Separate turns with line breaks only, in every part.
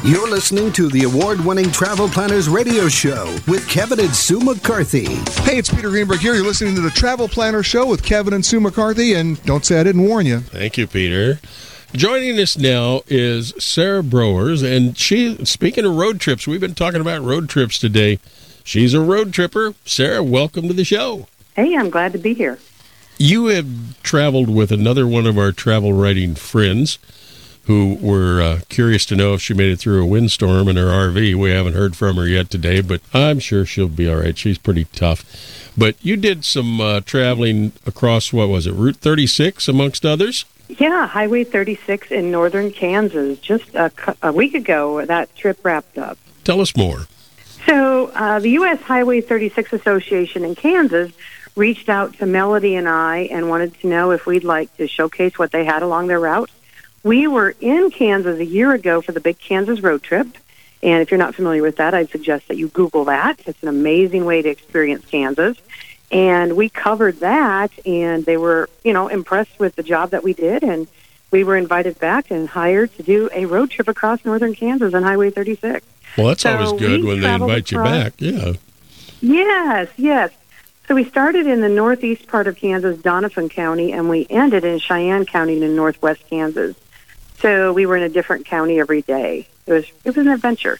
You're listening to the award-winning Travel Planners Radio Show with Kevin and Sue McCarthy.
Hey, it's Peter Greenberg here. You're listening to the Travel Planner Show with Kevin and Sue McCarthy, and don't say I didn't warn you.
Thank you, Peter. Joining us now is Sarah Browers, and speaking of road trips, we've been talking about road trips today. She's a road tripper. Sarah, welcome to the show.
Hey, I'm glad to be here.
You have traveled with another one of our travel writing friends who were curious to know if she made it through a windstorm in her RV. We haven't heard from her yet today, but I'm sure she'll be all right. She's pretty tough. But you did some traveling across, what was it, Route 36, amongst others?
Yeah, Highway 36 in northern Kansas. Just a week ago, that trip wrapped up.
Tell us more.
So the U.S. Highway 36 Association in Kansas reached out to Melody and I and wanted to know if we'd like to showcase what they had along their route. We were in Kansas a year ago for the Big Kansas Road Trip, and if you're not familiar with that, I'd suggest that you Google that. It's an amazing way to experience Kansas. And we covered that, and they were, impressed with the job that we did, and we were invited back and hired to do a road trip across northern Kansas on Highway 36.
Well, that's always good when they invite you back, yeah.
Yes. So we started in the northeast part of Kansas, Doniphan County, and we ended in Cheyenne County in northwest Kansas. So we were in a different county every day. It was an adventure.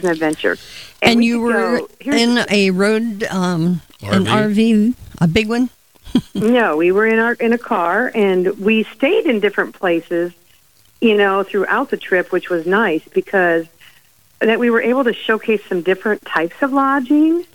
And you were in a road, an RV, a big one?
No, we were in a car, and we stayed in different places, throughout the trip, which was nice because that we were able to showcase some different types of lodging.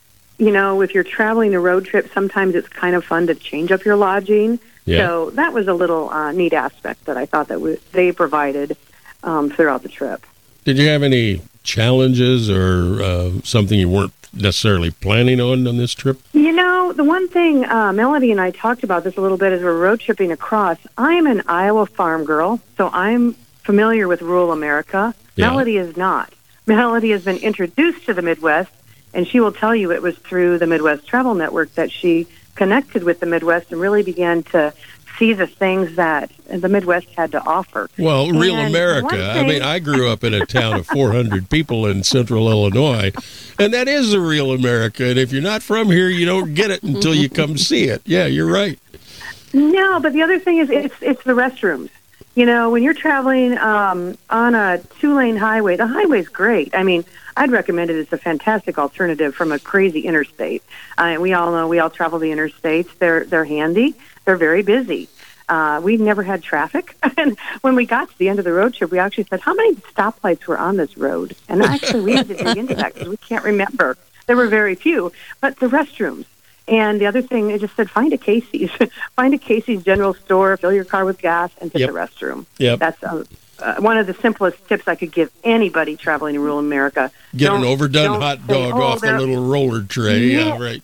If you're traveling a road trip, sometimes it's kind of fun to change up your lodging. Yeah. So that was a little neat aspect that I thought that they provided throughout the trip.
Did you have any challenges or something you weren't necessarily planning on this trip?
The one thing, Melody and I talked about this a little bit as we're road tripping across. I'm an Iowa farm girl, so I'm familiar with rural America. Yeah. Melody is not. Melody has been introduced to the Midwest, and she will tell you it was through the Midwest Travel Network that she connected with the Midwest and really began to see the things that the Midwest had to offer.
Well, real America. I grew up in a town of 400 people in central Illinois, and that is the real America. And if you're not from here, you don't get it until you come see it. Yeah, you're right.
No, but the other thing is it's the restrooms. When you're traveling on a 2-lane highway, the highway's great. I'd recommend it. It's a fantastic alternative from a crazy interstate. We all know we all travel the interstates. They're handy. They're very busy. We never had traffic. And when we got to the end of the road trip, we actually said, how many stoplights were on this road? And actually, we had to dig into that because we can't remember. There were very few. But the restrooms. And the other thing, it just said, find a Casey's. Find a Casey's General Store, fill your car with gas, and hit the restroom. Yep. That's one of the simplest tips I could give anybody traveling in rural America.
Get an overdone hot dog off the little roller tray. Yeah, right.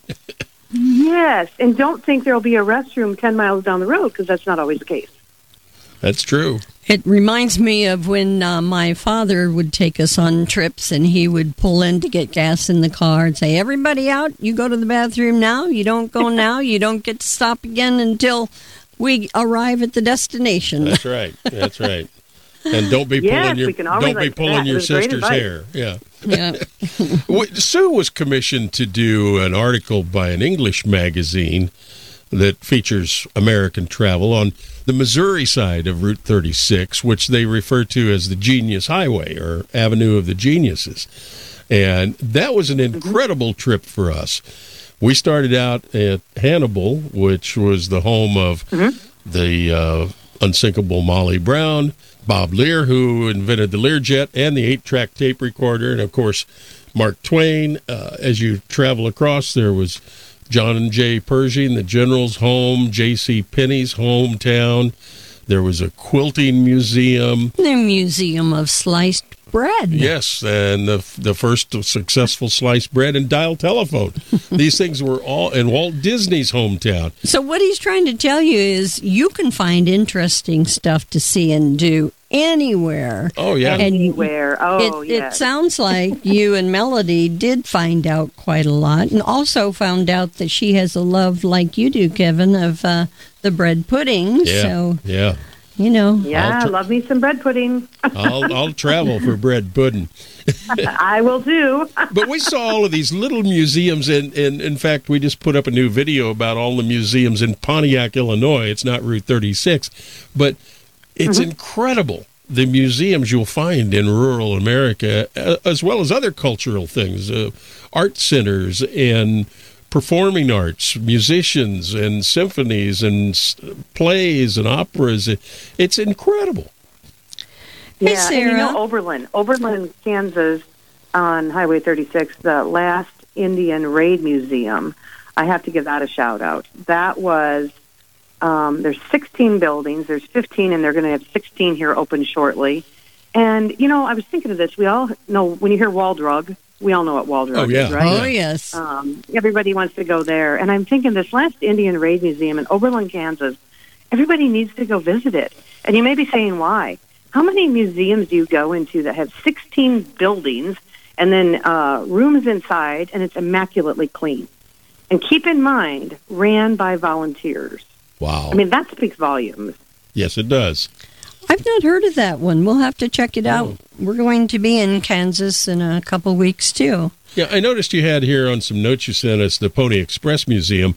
Yes, and don't think there'll be a restroom 10 miles down the road, because that's not always the case.
That's true.
It reminds me of when my father would take us on trips, and he would pull in to get gas in the car and say, everybody out, you go to the bathroom now, you don't go now, you don't get to stop again until we arrive at the destination.
That's right. And don't be pulling your sister's hair. Yeah. Sue was commissioned to do an article by an English magazine that features American travel on the Missouri side of Route 36, which they refer to as the Genius Highway or Avenue of the Geniuses. And that was an incredible trip for us. We started out at Hannibal, which was the home of the unsinkable Molly Brown, Bob Lear, who invented the Learjet and the 8-track tape recorder, and, of course, Mark Twain. As you travel across, there was John and Jay Pershing, the General's home, J.C. Penney's hometown. There was a quilting museum.
The Museum of Sliced Bread.
Yes, and the first successful sliced bread and dial telephone. These things were all in Walt Disney's hometown.
So what he's trying to tell you is you can find interesting stuff to see and do anywhere.
Oh, yeah.
Anywhere.
It sounds like you and Melody did find out quite a lot, and also found out that she has a love, like you do, Kevin, of the bread pudding.
Yeah,
so
yeah.
Yeah, love me some bread pudding.
I'll travel for bread pudding.
I will too.
But we saw all of these little museums, and in fact, we just put up a new video about all the museums in Pontiac, Illinois. It's not Route 36, but it's incredible, the museums you'll find in rural America, as well as other cultural things, art centers and performing arts, musicians and symphonies and plays and operas. It's incredible.
Yeah, Sarah. And Oberlin, Kansas, on Highway 36, the last Indian Raid Museum, I have to give that a shout out. That was, there's 16 buildings, there's 15, and they're going to have 16 here open shortly. And, I was thinking of this. We all know, when you hear Wall Drug, we all know what Wall Drug is, right?
Oh, yes.
Everybody wants to go there. And I'm thinking this last Indian Raid Museum in Oberlin, Kansas, everybody needs to go visit it. And you may be saying, why? How many museums do you go into that have 16 buildings and then rooms inside, and it's immaculately clean? And keep in mind, ran by volunteers.
Wow.
I mean, that speaks volumes.
Yes, it does.
I've not heard of that one. We'll have to check it out. We're going to be in Kansas in a couple weeks, too.
Yeah, I noticed you had here on some notes you sent us the Pony Express Museum,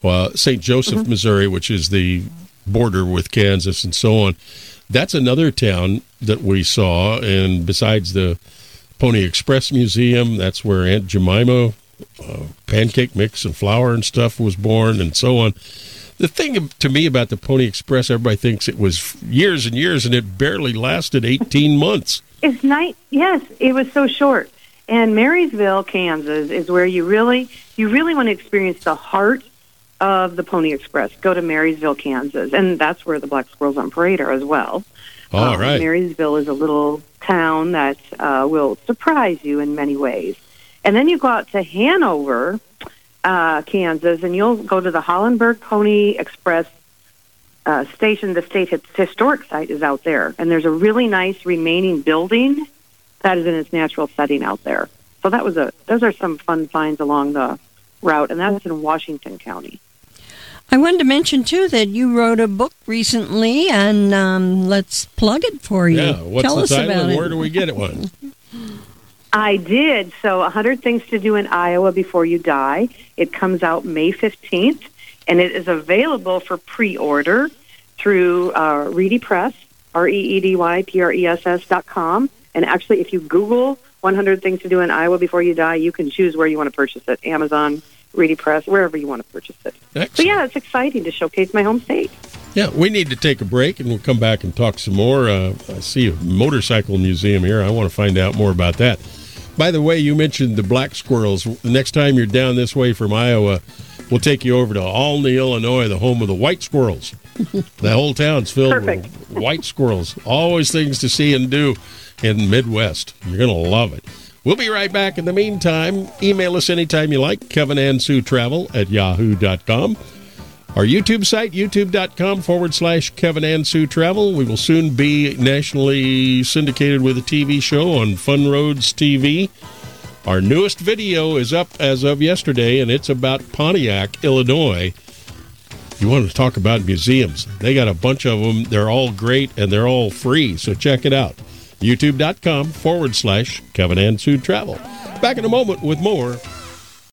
St. Joseph, Missouri, which is the border with Kansas and so on. That's another town that we saw, and besides the Pony Express Museum, that's where Aunt Jemima pancake mix and flour and stuff was born and so on. The thing to me about the Pony Express, everybody thinks it was years and years, and it barely lasted 18 months.
It's nice. Yes, it was so short. And Marysville, Kansas, is where you really want to experience the heart of the Pony Express. Go to Marysville, Kansas, and that's where the Black Squirrels on Parade are as well.
All right.
Marysville is a little town that will surprise you in many ways. And then you go out to Hanover, Kansas, and you'll go to the Hollenberg Pony Express station. The state historic site is out there, and there's a really nice remaining building that is in its natural setting out there. So those are some fun finds along the route, and that's in Washington County.
I wanted to mention, too, that you wrote a book recently, and let's plug it for you.
Yeah, what's the title and where do we get it one?
I did. So 100 Things to Do in Iowa Before You Die. It comes out May 15th, and it is available for pre-order through Reedy Press, ReedyPress.com. And actually, if you Google 100 Things to Do in Iowa Before You Die, you can choose where you want to purchase it. Amazon, Reedy Press, wherever you want to purchase it.
Excellent.
So, yeah, it's exciting to showcase my home state.
Yeah, we need to take a break, and we'll come back and talk some more. I see a motorcycle museum here. I want to find out more about that. By the way, you mentioned the black squirrels. The next time you're down this way from Iowa, we'll take you over to Olney, Illinois, the home of the white squirrels. The whole town's filled with white squirrels. Always things to see and do in the Midwest. You're going to love it. We'll be right back. In the meantime, email us anytime you like, kevinandsuetravel@yahoo.com. Our YouTube site, youtube.com/KevinandSueTravel. We will soon be nationally syndicated with a TV show on Fun Roads TV. Our newest video is up as of yesterday, and it's about Pontiac, Illinois. You want to talk about museums? They got a bunch of them. They're all great, and they're all free, so check it out. youtube.com/KevinandSueTravel. Back in a moment with more